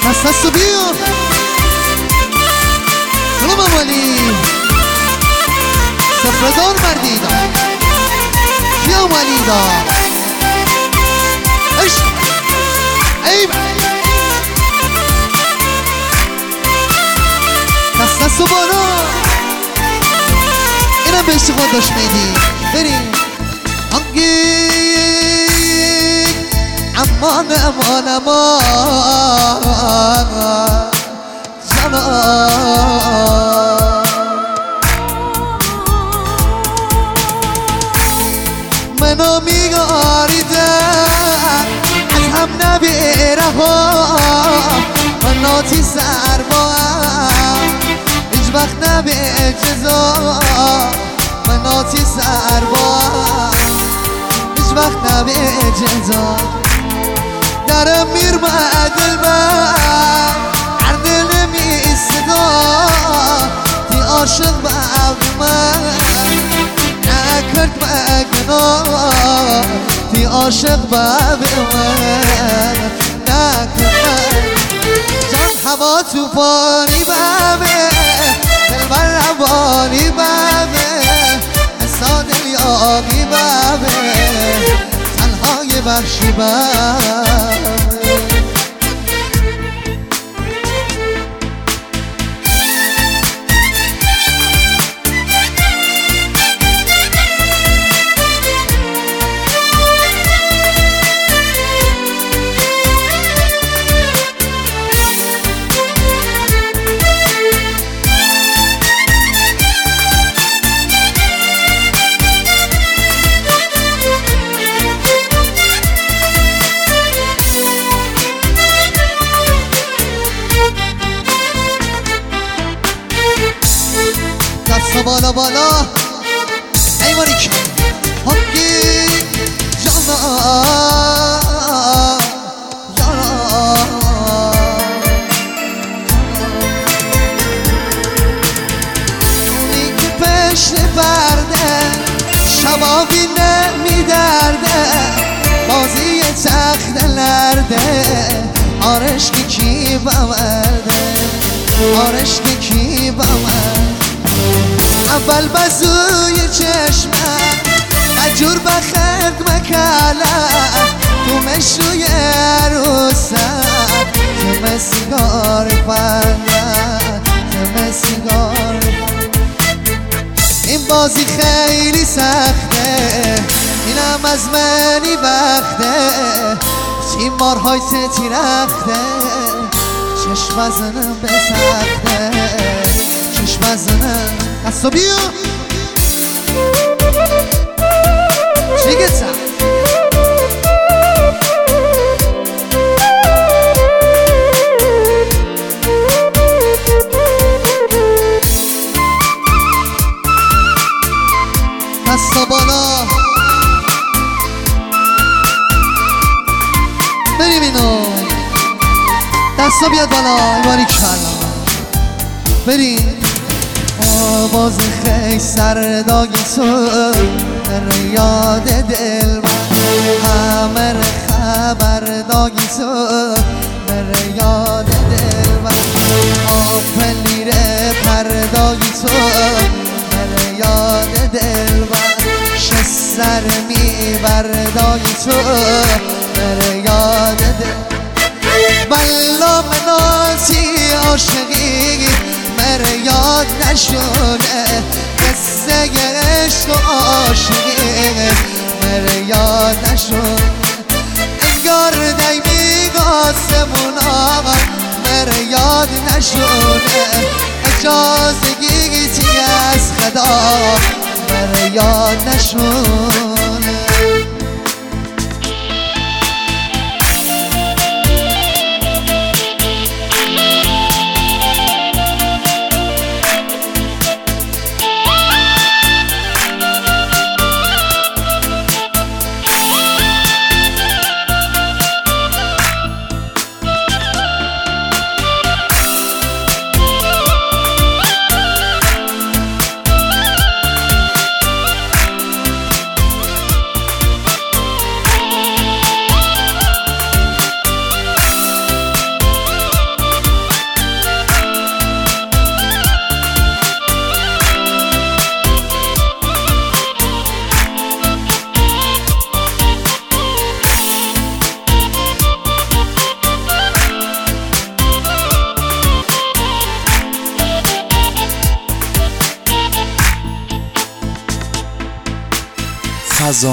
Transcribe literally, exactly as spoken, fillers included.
دست بیا سلام اولی سفردار مردی دا کیا اولی دا اش عیب دست دست و بالا اینم به اشتفاد داشت میدی بریم هنگی امان امان امان جانان منو میگاریدن از هم نبیره ها منو تی سرباهم هیچ وقت نبی جزا منو تی سرباهم هیچ وقت نبی جزا درم میرمه دل من هر دل می صدا تی عاشق به من نکرد مگنار تی عاشق به من نکرد جان هوا توفانی بمه دل بر روانی بمه حسا دل یابی بمه تنهای بخشی بمه بالا بالا ایوانی کن هنگی جانا جانا اونی که پشت برده شبابی نمی درده بازی تخت لرده آرش که کی بمرده آرش که کی بمرده اول بزوی چشمم مجور بخرد مکلم تو مشوی عروسم تم سیگار پندم تم سیگار این بازی خیلی سخته اینم از منی بخته تیمارهای ستی رخته چشم بزنم به سخته چشم بزنم دستو بیا چی گتم دستا بالا بریم اینو دستا بیاد بالا ایوانی کلا بریم آواز خیلی سرداگی تو در یاد دل من همه خبر داگی تو در یاد دل من آفلیره پرداگی تو در یاد دل من شسر می برداگی تو در یاد دل بلا مناسی عاشقی مره یاد نشونه قصه عشق و عاشقی مره یاد نشونه انگار دیمی آسمون آقا مره یاد نشونه اجازه گیتی از خدا مره یاد نشونه فضا